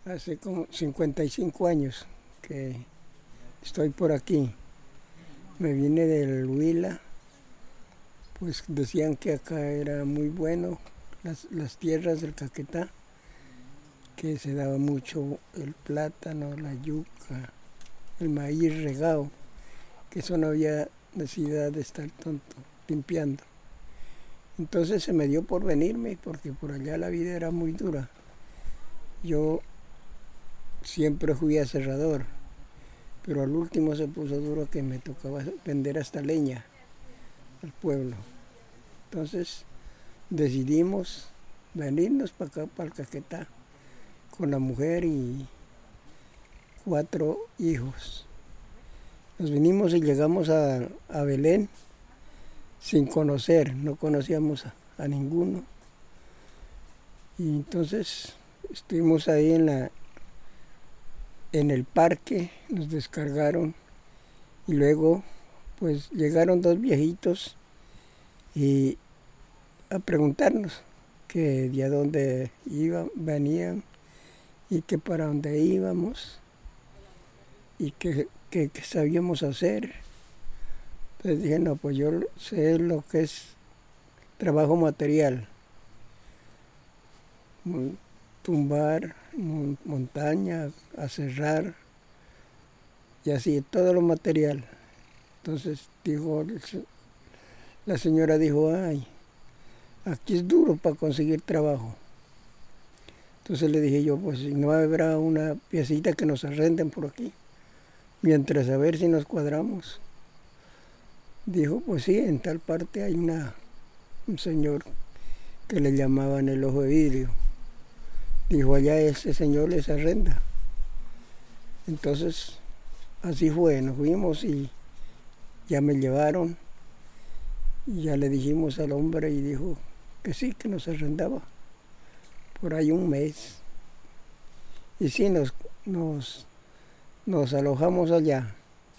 Hace como 55 años que estoy por aquí. Me vine del Huila, pues decían que acá era muy bueno, las tierras del Caquetá, que se daba mucho el plátano, la yuca, el maíz regado, que eso no había necesidad de estar tonto limpiando. Entonces se me dio por venirme, porque por allá la vida era muy dura. Yo siempre fui aserrador, pero al último se puso duro que me tocaba vender hasta leña al pueblo. Entonces decidimos venirnos para acá, para el Caquetá, con la mujer y 4 hijos. Nos vinimos y llegamos a Belén sin conocer, no conocíamos a ninguno. Y entonces estuvimos ahí en el parque, nos descargaron y luego pues llegaron 2 viejitos y a preguntarnos que de a dónde venían y que para dónde íbamos y que sabíamos hacer. Entonces dije, no, pues yo sé lo que es trabajo material, tumbar montaña, aserrar y así, todo lo material. Entonces dijo, la señora dijo, ay, aquí es duro para conseguir trabajo. Entonces le dije yo, pues si no habrá una piecita que nos arrenden por aquí, mientras a ver si nos cuadramos. Dijo, pues sí, en tal parte hay un señor que le llamaban el Ojo de Vidrio. Dijo, allá ese señor les arrenda. Entonces, así fue, nos fuimos y ya me llevaron y ya le dijimos al hombre y dijo que sí, que nos arrendaba por ahí un mes. Y sí, nos alojamos allá.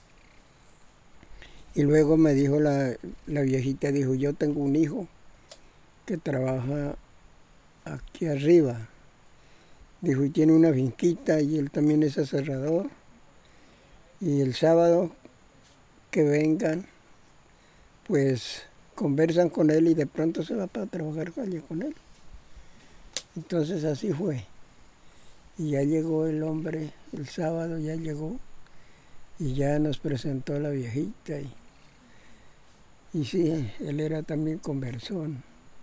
Y luego me dijo la viejita, dijo, yo tengo un hijo que trabaja aquí arriba. Dijo, y tiene una finquita y él también es aserrador. Y el sábado que vengan, pues conversan con él y de pronto se va para trabajar allá con él. Entonces así fue. Y ya llegó el hombre, el sábado ya llegó y ya nos presentó a la viejita. Y sí, él era también conversón.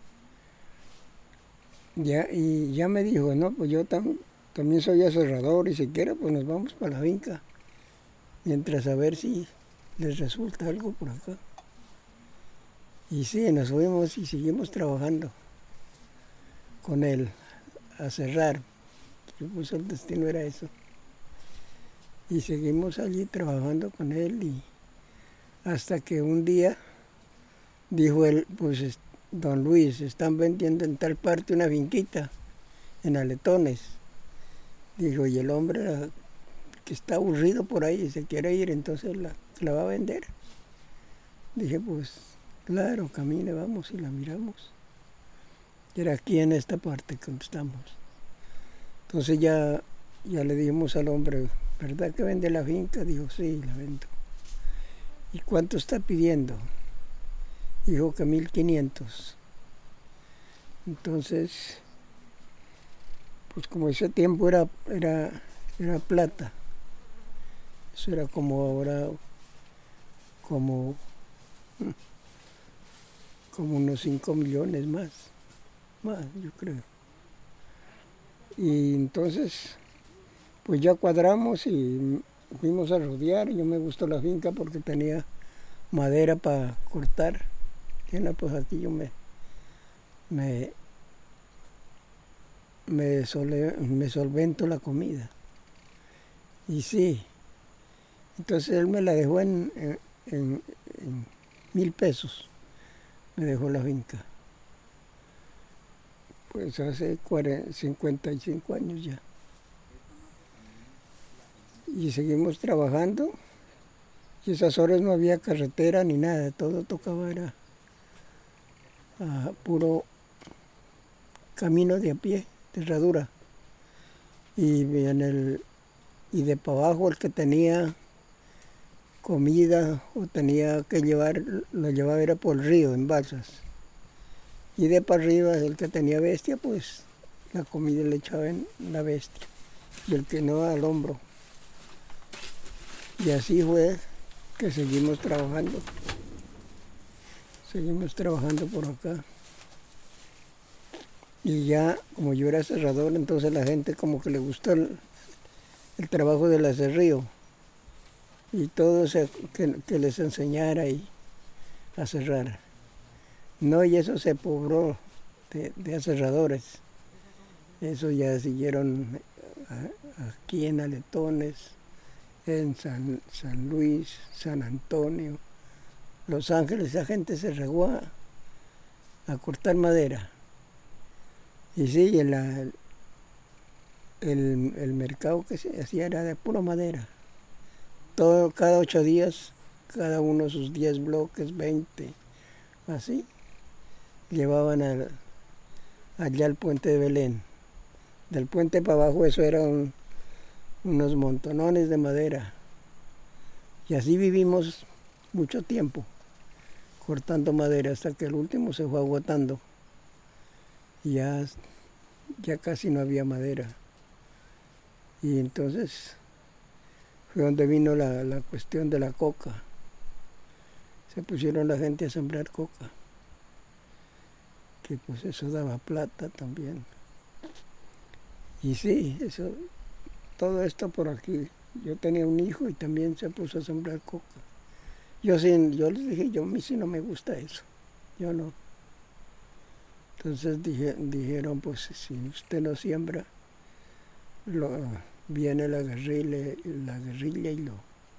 Y ya me dijo, no, pues yo también soy aserrador y si quiere pues nos vamos para la finca, mientras a ver si les resulta algo por acá. Y sí, nos fuimos y seguimos trabajando con él, a cerrar. Pues el destino era eso. Y seguimos allí trabajando con él y hasta que un día dijo él, pues don Luis, están vendiendo en tal parte una finquita, en Aletones. Dijo, y el hombre que está aburrido por ahí y se quiere ir, entonces la va a vender. Dije, pues claro, camine, vamos y la miramos. Era aquí en esta parte que estamos. Entonces ya le dijimos al hombre, ¿verdad que vende la finca? Dijo, sí, la vendo. ¿Y cuánto está pidiendo? Dijo que 1.500. Entonces, pues como ese tiempo era plata, eso era como ahora, como unos 5 millones más, yo creo. Y entonces, pues ya cuadramos y fuimos a rodear. Yo me gustó la finca porque tenía madera para cortar. Y no, pues aquí yo me solvento la comida. Y sí, entonces él me la dejó en 1.000 pesos, me dejó la finca. Pues hace 55 años ya. Y seguimos trabajando. Y esas horas no había carretera ni nada, todo tocaba era puro camino de a pie, de herradura. y de para abajo el que tenía comida o tenía que llevar, lo llevaba era por el río en balsas. Y de para arriba el que tenía bestia, pues la comida le echaba en la bestia y el que no al hombro. Y así fue que seguimos trabajando por acá. Y ya, como yo era cerrador, entonces la gente como que le gustó el trabajo del aserrío. Y todo que les enseñara a cerrar. No, y eso se pobló de aserradores. Eso ya siguieron aquí en Aletones, en San Luis, San Antonio, Los Ángeles. Esa gente se regó a cortar madera. Y sí, el mercado que se hacía era de pura madera. Cada 8 días, cada uno sus 10 bloques, 20, así. Llevaban allá al puente de Belén. Del puente para abajo eso eran unos montonones de madera. Y así vivimos mucho tiempo, cortando madera, hasta que el último se fue agotando. Y ya casi no había madera. Y entonces fue donde vino la cuestión de la coca. Se pusieron la gente a sembrar coca, que pues eso daba plata también. Y sí, todo esto por aquí. Yo tenía un hijo y también se puso a sembrar coca. Yo les dije, a mí sí no me gusta eso, yo no. Entonces dijeron, pues si usted no siembra, viene la guerrilla y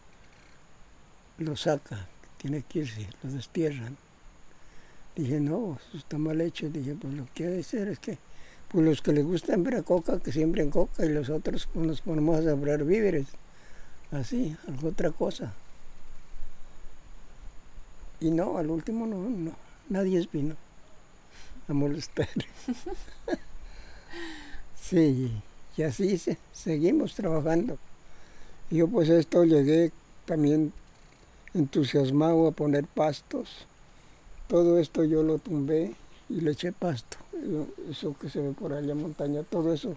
lo saca, tiene que irse, lo destierran. Dije, no, eso está mal hecho. Dije, pues lo que hay que hacer es que pues los que les gusta sembrar coca, que siembren coca, y los otros pues, nos ponemos a sembrar víveres, así, algo otra cosa. Y no, al último no, nadie vino a molestar. Sí, y así seguimos trabajando. Y yo pues esto llegué también entusiasmado a poner pastos. Todo esto yo lo tumbé y le eché pasto. Eso que se ve por allá en montaña, todo eso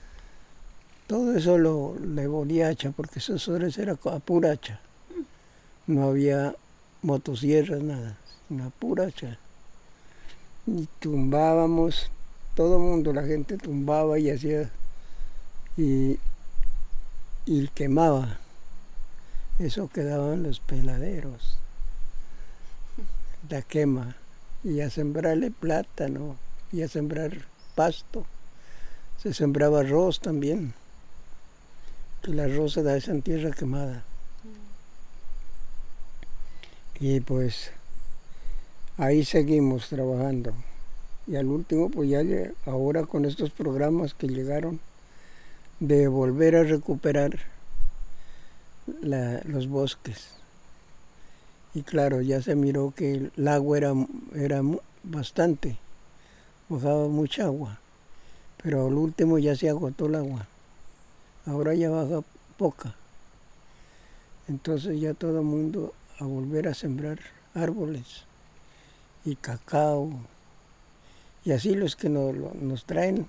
le volía hacha, porque esos horas era a pura hacha. No había motosierras, nada, una pura hacha. Y tumbábamos, todo el mundo, la gente tumbaba y hacía, y quemaba. Eso quedaban los peladeros, la quema, y a sembrarle plátano, y a sembrar pasto. Se sembraba arroz también, que el arroz se da en tierra quemada. Y pues ahí seguimos trabajando. Y al último, pues ya ahora con estos programas que llegaron, de volver a recuperar los bosques. Y claro, ya se miró que el agua era bastante, bajaba mucha agua, pero al último ya se agotó el agua. Ahora ya baja poca. Entonces ya todo el mundo a volver a sembrar árboles y cacao. Y así los que nos traen,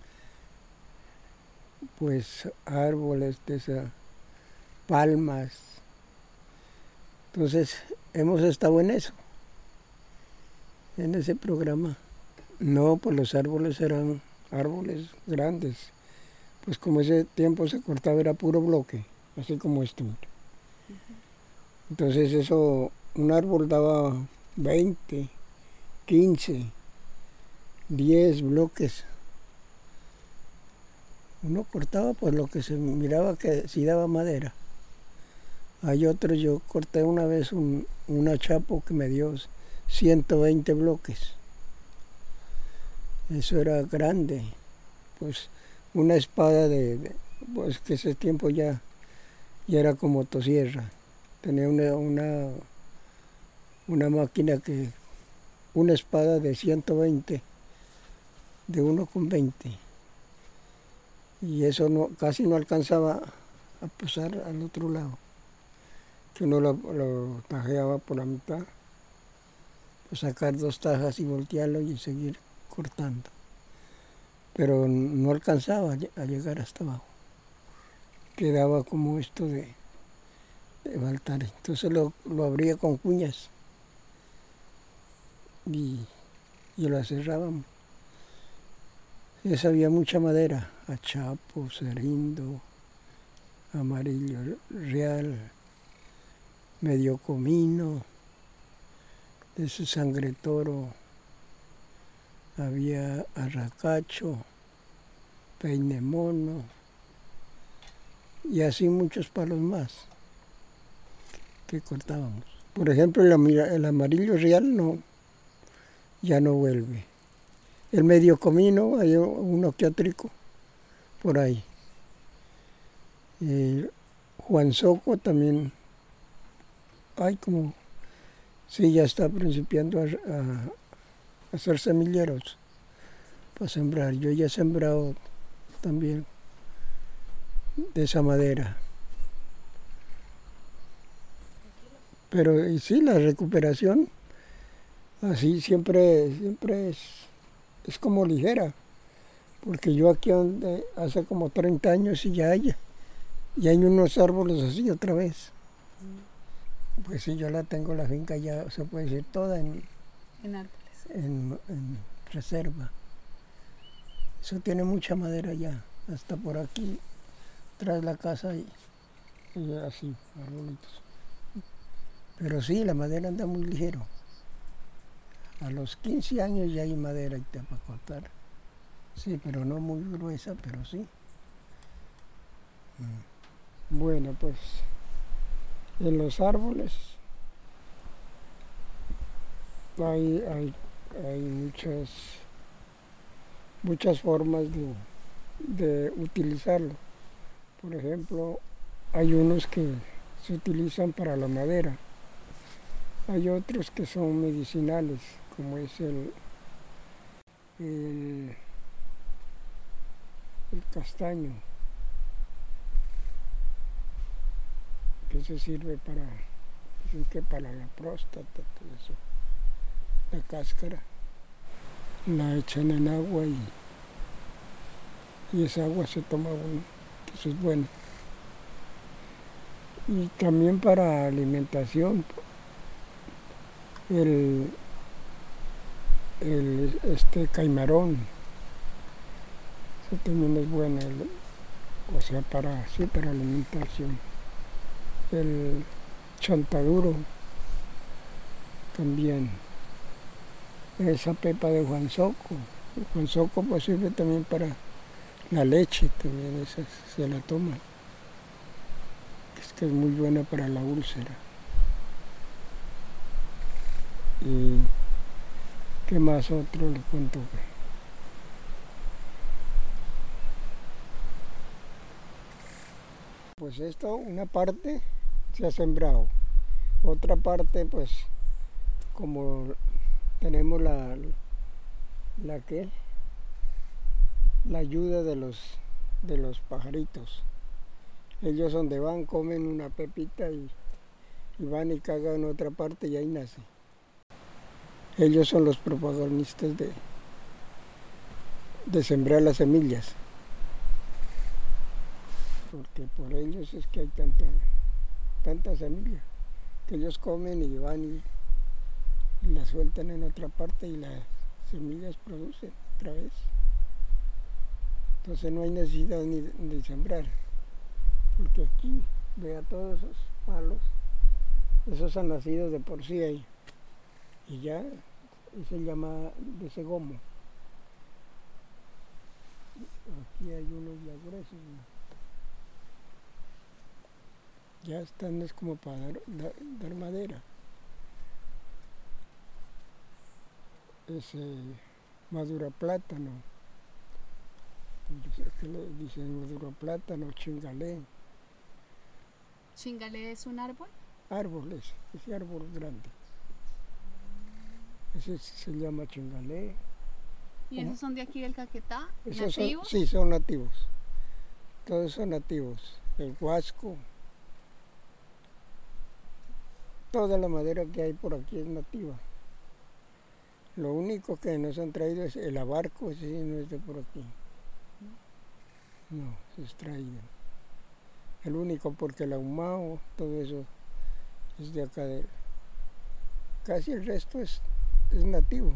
pues árboles de esas palmas. Entonces hemos estado en eso, en ese programa. No, pues los árboles eran árboles grandes. Pues como ese tiempo se cortaba era puro bloque, así como este. Entonces eso, un árbol daba 20, 15, 10 bloques. Uno cortaba pues lo que se miraba que sí daba madera. Hay otros, yo corté una vez un achapo que me dio 120 bloques. Eso era grande. Pues una espada pues que ese tiempo ya era como motosierra. Tenía una máquina una espada de 120, de 1,20. y eso no, casi no alcanzaba a pasar al otro lado, que uno lo tajeaba por la mitad, pues sacar 2 tajas y voltearlo y seguir cortando, pero no alcanzaba a llegar hasta abajo, quedaba como esto de faltar, entonces lo abría con cuñas y lo cerrábamos. Esa había mucha madera, achapo, cerindo, amarillo real, medio comino, ese sangre toro, había arracacho, peine mono y así muchos palos más que cortábamos. Por ejemplo, el amarillo real no, ya no vuelve. El medio comino, hay uno que otro por ahí. Juan Soco también, hay como, sí, ya está principiando a hacer semilleros para sembrar. Yo ya he sembrado también de esa madera. Pero y sí, la recuperación así siempre es como ligera, porque yo aquí donde hace como 30 años y ya hay unos árboles así otra vez. Pues sí, yo la tengo la finca ya, se puede decir, toda en árboles. En reserva. Eso tiene mucha madera ya, hasta por aquí, tras la casa y así, arbolitos. Pero sí, la madera anda muy ligero. A los 15 años ya hay madera y te para cortar. Sí, pero no muy gruesa, pero sí. Bueno, pues en los árboles hay muchas formas de utilizarlo. Por ejemplo, hay unos que se utilizan para la madera. Hay otros que son medicinales, como es el castaño, que se sirve dicen que para la próstata, todo eso. La cáscara la echan en agua y esa agua se toma uno, eso es bueno. Y también para alimentación, caimarón, eso también es bueno, o sea, para alimentación. El chontaduro también, esa pepa de Juan Soco. Juan Soco pues sirve también para la leche, también esa se la toma. Es que es muy buena para la úlcera. ¿Y qué más otro le cuento? Pues esto, una parte se ha sembrado, otra parte pues como tenemos la ayuda de los pajaritos. Ellos donde van comen una pepita y van y cagan en otra parte y ahí nace. Ellos son los protagonistas de sembrar las semillas, porque por ellos es que hay tanta semilla, que ellos comen y van y las sueltan en otra parte y las semillas producen otra vez. Entonces no hay necesidad ni de sembrar, porque aquí, vea todos esos palos, esos han nacido de por sí ahí, y ya se llama de segomo. Aquí hay unos ya gruesos, ya están, es como para dar madera. Ese madura plátano, que le dicen madura plátano, chingalé. ¿Chingalé es un árbol? Árboles, ese árbol grande. Ese se llama chingalé. ¿Y esos son de aquí del Caquetá? ¿Nativos? ¿Nativos? Sí, son nativos. todos son nativos. El huasco, toda la madera que hay por aquí es nativa. Lo único que nos han traído es el abarco, ese sí no es de por aquí. No, se es traído. El único porque el ahumado, todo eso es de acá. Casi el resto es nativo.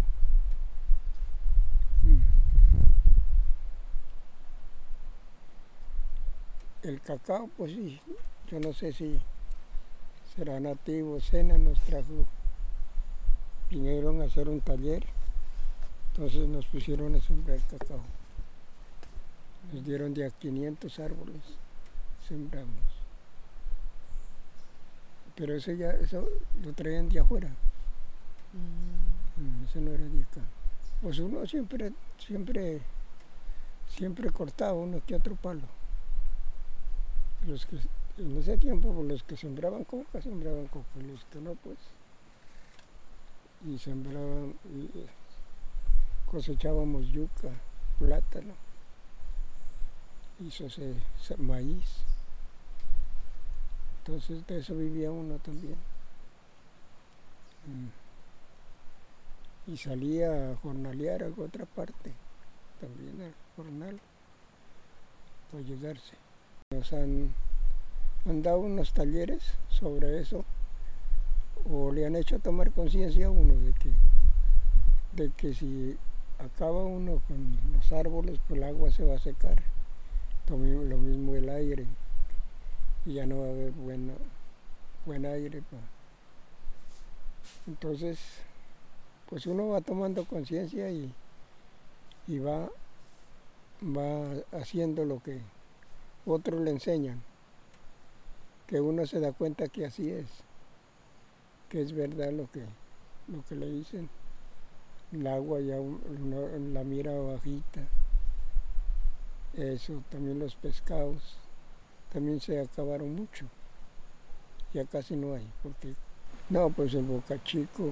El cacao, pues sí, yo no sé si será nativo. Sena nos trajo, vinieron a hacer un taller, entonces nos pusieron a sembrar cacao. Nos dieron de a 500 árboles, sembramos. Pero eso lo traían de afuera. Eso no era de acá. Pues uno siempre cortaba uno que otro palo. En ese tiempo los que sembraban coca, los que no, pues. Y sembraban, cosechábamos yuca, plátano, maíz. Entonces de eso vivía uno también. Y salía a jornalear a otra parte, también al jornal, para ayudarse. Nos han dado unos talleres sobre eso, o le han hecho tomar conciencia a uno de que si acaba uno con los árboles, pues el agua se va a secar. Lo mismo el aire, y ya no va a haber buen aire. Entonces, pues uno va tomando conciencia y va haciendo lo que otros le enseñan, que uno se da cuenta que así es, que es verdad lo que le dicen. El agua ya la mira bajita, eso, también los pescados, también se acabaron mucho, ya casi no hay, porque no, pues el bocachico,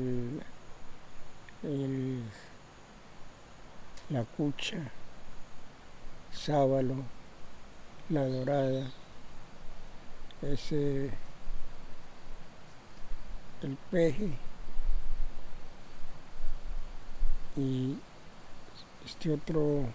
la cucha, sábalo, la dorada, el peje y otro,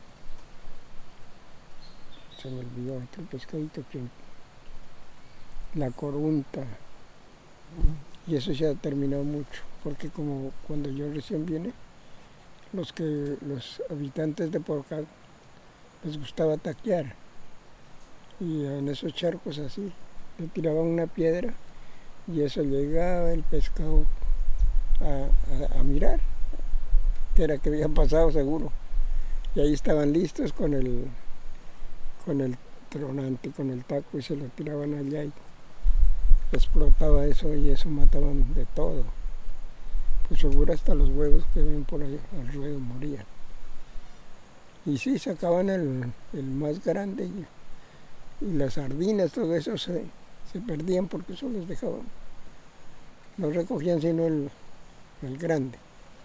se me olvidó, otro pescadito que la corunta, y eso se ha terminado mucho, porque como cuando yo recién vine, los habitantes de Porcal les gustaba taquear, y en esos charcos así, le tiraban una piedra y eso llegaba el pescado a mirar, que era que había pasado seguro, y ahí estaban listos con el tronante, con el taco, y se lo tiraban allá y explotaba eso, y eso mataban de todo. Pues seguro hasta los huevos que ven por ahí alrededor morían. Y sí, sacaban el más grande y las sardinas, todo eso se perdían porque eso los dejaban. No recogían sino el grande.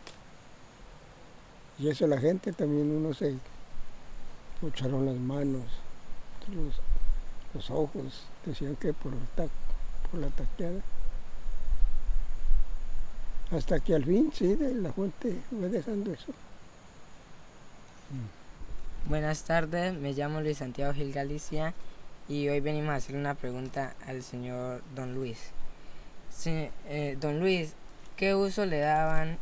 Y eso la gente también, uno se echaron las manos, los ojos, decían que por la taqueada. Hasta que al fin, sí, la gente fue dejando eso. Buenas tardes, me llamo Luis Santiago Gil Galicia y hoy venimos a hacer una pregunta al señor Don Luis. Don Luis, ¿qué uso le daban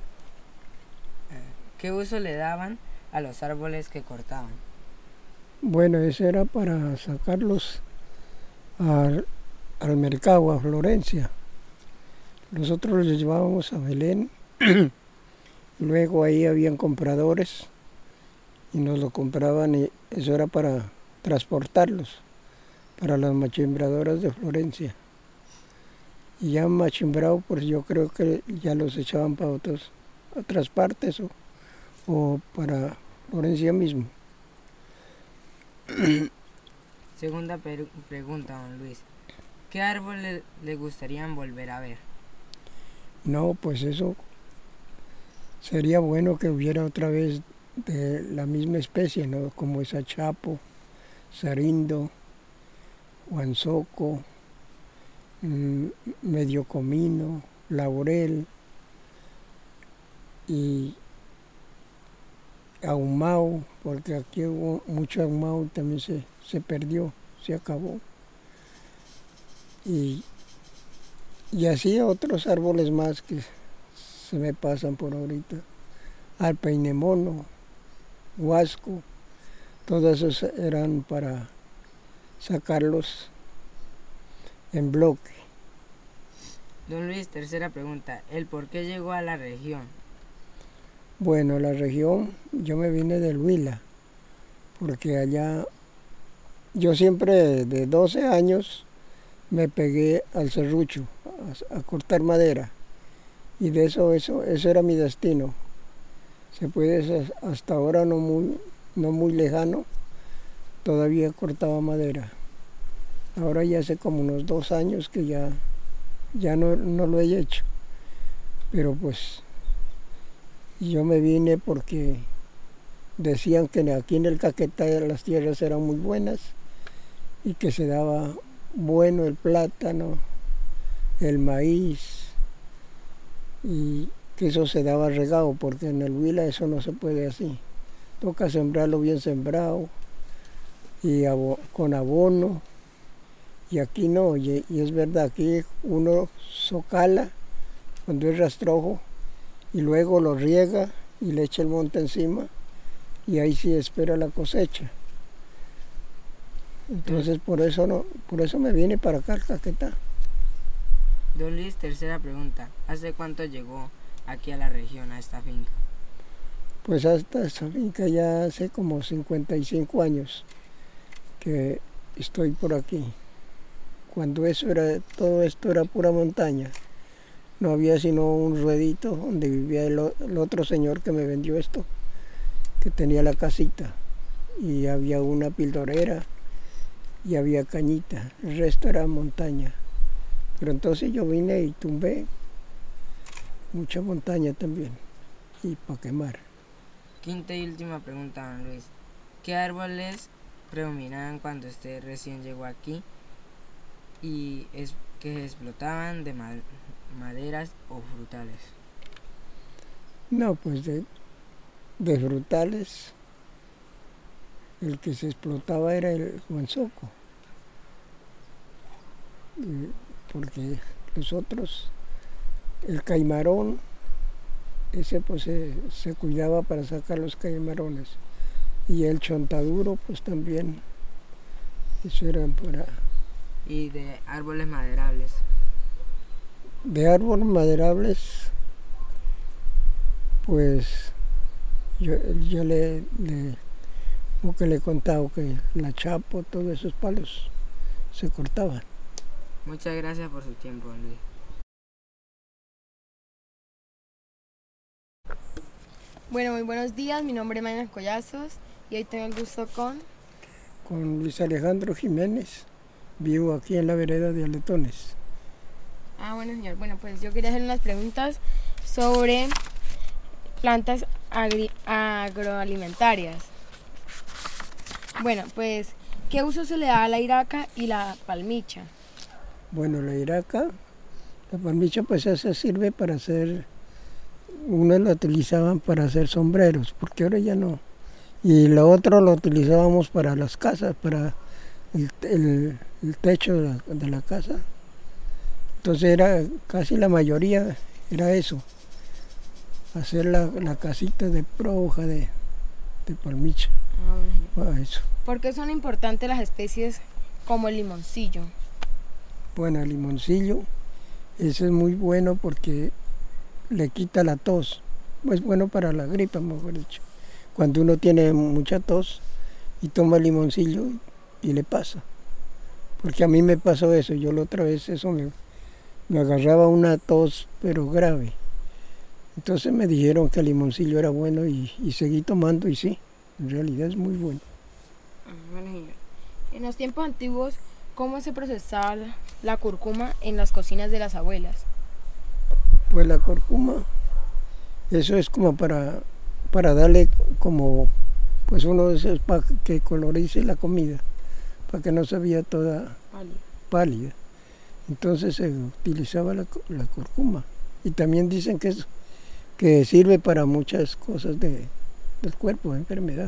a los árboles que cortaban? Bueno, eso era para sacarlos al mercado, a Florencia. Nosotros los llevábamos a Belén, luego ahí habían compradores y nos lo compraban, y eso era para transportarlos para las machimbradoras de Florencia. Y ya machimbrado, pues yo creo que ya los echaban para otras partes o para Florencia mismo. Segunda pregunta, don Luis. ¿Qué árbol le gustaría volver a ver? No, pues eso sería bueno que hubiera otra vez de la misma especie, ¿no? Como esa chapo, sarindo, guanzoco, medio comino, laurel y ahumado, porque aquí hubo mucho ahumado y también se perdió, se acabó. Y así otros árboles más que se me pasan por ahorita. Alpeinemono, huasco, todos esos eran para sacarlos en bloque. Don Luis, tercera pregunta. ¿El por qué llegó a la región? Bueno, la región, yo me vine del Huila, porque allá, yo siempre de 12 años me pegué al serrucho, a cortar madera, y de eso era mi destino. Se puede, hasta ahora no muy lejano, todavía cortaba madera. Ahora ya hace como unos 2 años que ya no lo he hecho, pero pues yo me vine porque decían que aquí en el Caquetá las tierras eran muy buenas y que se daba bueno el plátano, el maíz, y que eso se daba regado, porque en el Huila eso no se puede así. Toca sembrarlo bien sembrado y con abono, y aquí no, y es verdad, aquí uno socala cuando es rastrojo y luego lo riega y le echa el monte encima y ahí sí espera la cosecha. Entonces por eso me vine para acá al Caquetá. Don Luis, tercera pregunta. ¿Hace cuánto llegó aquí a la región, a esta finca? Pues hasta esta finca ya hace como 55 años que estoy por aquí. Cuando todo esto era pura montaña. No había sino un ruedito donde vivía el otro señor que me vendió esto, que tenía la casita, y había una pildorera y había cañita, el resto era montaña. Pero entonces yo vine y tumbé mucha montaña también, y para quemar. Quinta y última pregunta, don Luis. ¿Qué árboles predominaban cuando usted recién llegó aquí y que explotaban de maderas o frutales? No, pues de frutales, el que se explotaba era el guanzoco, porque los otros, el caimarón, ese pues se cuidaba para sacar los caimarones, y el chontaduro pues también, eso eran para... ¿Y de árboles maderables? De árboles maderables, pues yo como que le he contado que la chapo, todos esos palos se cortaban. Muchas gracias por su tiempo, don Luis. Bueno, muy buenos días, mi nombre es Mayna Collazos y hoy tengo el gusto con Luis Alejandro Jiménez, vivo aquí en la vereda de Aletones. Bueno, señor, bueno, pues yo quería hacer unas preguntas sobre plantas agroalimentarias. Bueno, pues, ¿qué uso se le da a la iraca y la palmicha? Bueno, la iraca, la palmicha pues esa sirve para hacer, unos la utilizaban para hacer sombreros, porque ahora ya no. Y la otra lo utilizábamos para las casas, para el techo de la casa. Entonces era casi la mayoría, era eso, hacer la casita de hoja de palmicha. Bueno. Eso. ¿Por qué son importantes las especies como el limoncillo? Bueno, el limoncillo, ese es muy bueno porque le quita la tos. Es bueno para la gripa, mejor dicho. Cuando uno tiene mucha tos y toma el limoncillo y le pasa. Porque a mí me pasó eso, yo la otra vez eso me agarraba una tos, pero grave. Entonces me dijeron que el limoncillo era bueno y seguí tomando y sí, en realidad es muy bueno. Bueno, señor. En los tiempos antiguos, ¿cómo se procesaba la cúrcuma en las cocinas de las abuelas? Pues la cúrcuma, eso es como para darle como, pues uno de esos para que colorice la comida. para que no se vea toda Pálida. pálida. Entonces se utilizaba la cúrcuma. Y también dicen que sirve para muchas cosas del cuerpo, de enfermedad.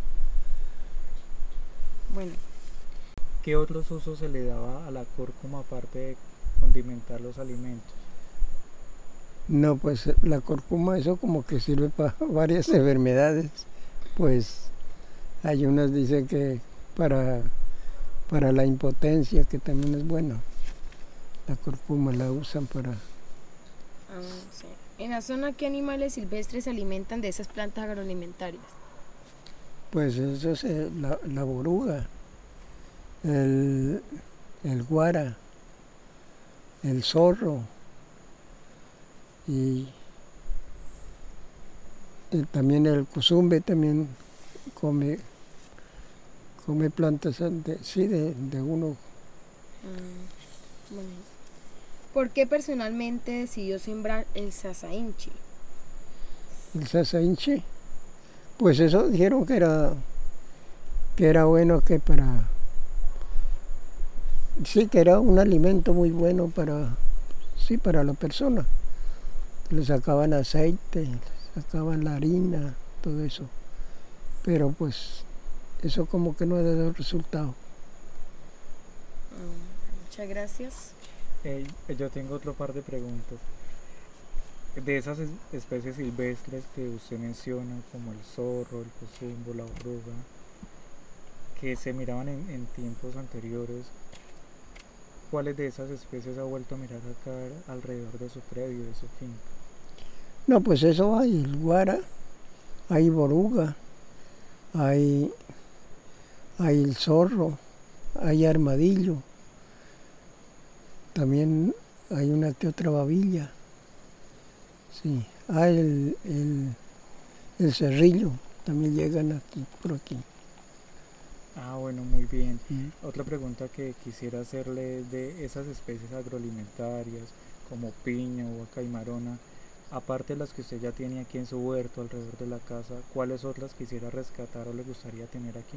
Bueno, ¿Qué otros usos se le daba a la cúrcuma aparte de condimentar los alimentos? No, pues la cúrcuma eso como que sirve para varias enfermedades. Pues hay unas dicen que para la impotencia, que también es bueno. La cúrcuma la usan para... sí. En la zona, ¿qué animales silvestres se alimentan de esas plantas agroalimentarias? Pues eso es la boruga, el guara, el zorro y también el cuzumbe también come plantas de uno. Bueno. ¿Por qué personalmente decidió sembrar el sasainchi? El sasainchi, pues eso dijeron que era bueno que que era un alimento muy bueno para la persona. Le sacaban aceite, le sacaban la harina, todo eso. Pero pues eso como que no ha dado resultado. Muchas gracias. Yo tengo otro par de preguntas. De esas especies silvestres que usted menciona, como el zorro, el cosumbo, la oruga, que se miraban en tiempos anteriores, ¿cuáles de esas especies ha vuelto a mirar acá alrededor de su predio, de su finca? No, pues eso hay el guara, hay boruga, hay el zorro, hay armadillo, también hay una que otra babilla, sí, hay el cerrillo, también llegan aquí, por aquí. Ah, bueno, muy bien. Otra pregunta que quisiera hacerle es de esas especies agroalimentarias como piña, uva caimarona, aparte de las que usted ya tiene aquí en su huerto alrededor de la casa, ¿cuáles otras quisiera rescatar o le gustaría tener aquí?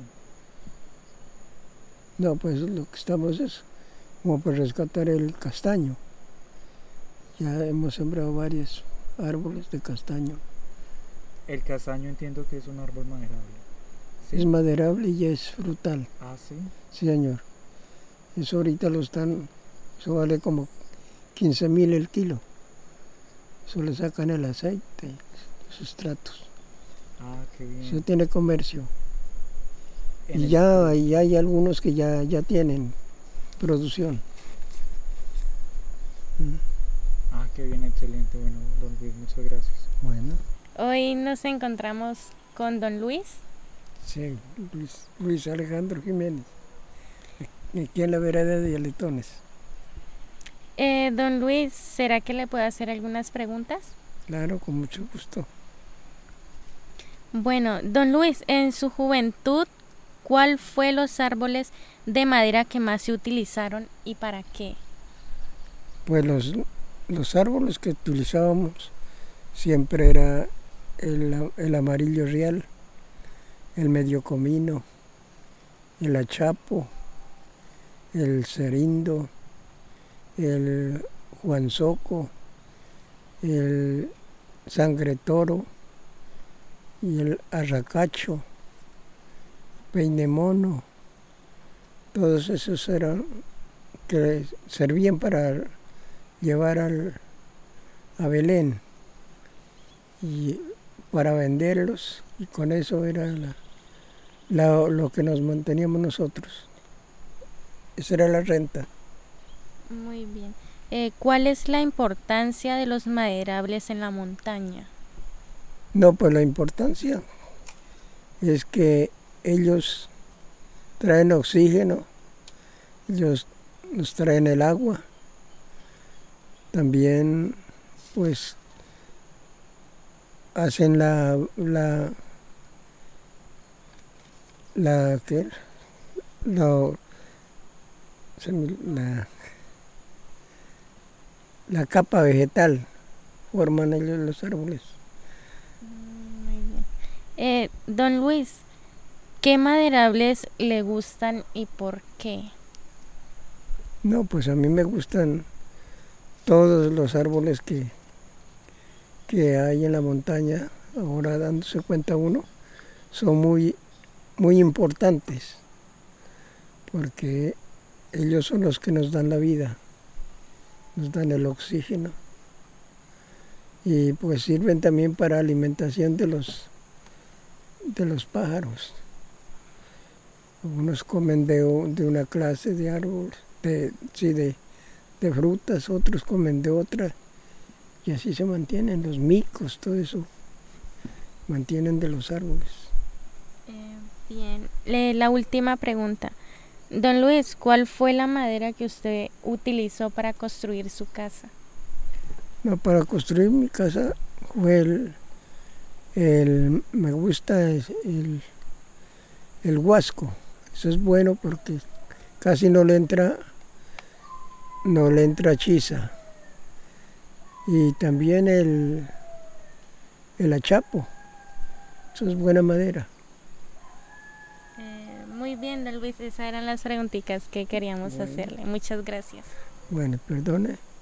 No, pues lo que estamos es como por rescatar el castaño. Ya hemos sembrado varios árboles de castaño. El castaño entiendo que es un árbol maderable. ¿Sí? Es maderable y es frutal. Ah, sí. Sí, señor. Eso ahorita eso vale como 15,000 el kilo. Eso le sacan el aceite, los sustratos. Ah, qué bien. Eso tiene comercio. En Y el- ya hay algunos que ya tienen producción. Ah, qué bien, excelente. Bueno, don Luis, muchas gracias. Bueno, Hoy nos encontramos con don Luis. sí, Luis Alejandro Jiménez, aquí en la vereda de Aletones. Don Luis, ¿será que le puedo hacer algunas preguntas? Claro, con mucho gusto. Bueno, don Luis, en su juventud, ¿cuál fue los árboles de madera que más se utilizaron y para qué? Pues los árboles que utilizábamos siempre era el amarillo real, el medio comino, el achapo, el cerindo, el juanzoco, el sangre toro y el arracacho, peinemono. Todos esos eran que servían para llevar a Belén y para venderlos, y con eso era lo que nos manteníamos nosotros. Esa era la renta. Muy bien. ¿Cuál es la importancia de los maderables en la montaña? No, pues la importancia es que ellos traen oxígeno, ellos nos traen el agua, también pues hacen la capa vegetal, forman ellos los árboles. Muy bien. Don Luis, ¿Qué maderables le gustan y por qué? No, pues a mí me gustan todos los árboles que hay en la montaña, ahora dándose cuenta uno, son muy, muy importantes, porque ellos son los que nos dan la vida, nos dan el oxígeno, y pues sirven también para alimentación de los pájaros. Algunos comen de una clase de árbol, de frutas, otros comen de otra, y así se mantienen los micos, todo eso, mantienen de los árboles. Bien, la última pregunta. Don Luis, ¿cuál fue la madera que usted utilizó para construir su casa? No, para construir mi casa fue me gusta el huasco. Eso es bueno porque casi no le entra chisa. Y también el achapo. Eso es buena madera. Muy bien, don Luis, esas eran las preguntitas que queríamos hacerle. Muchas gracias. Bueno, perdone.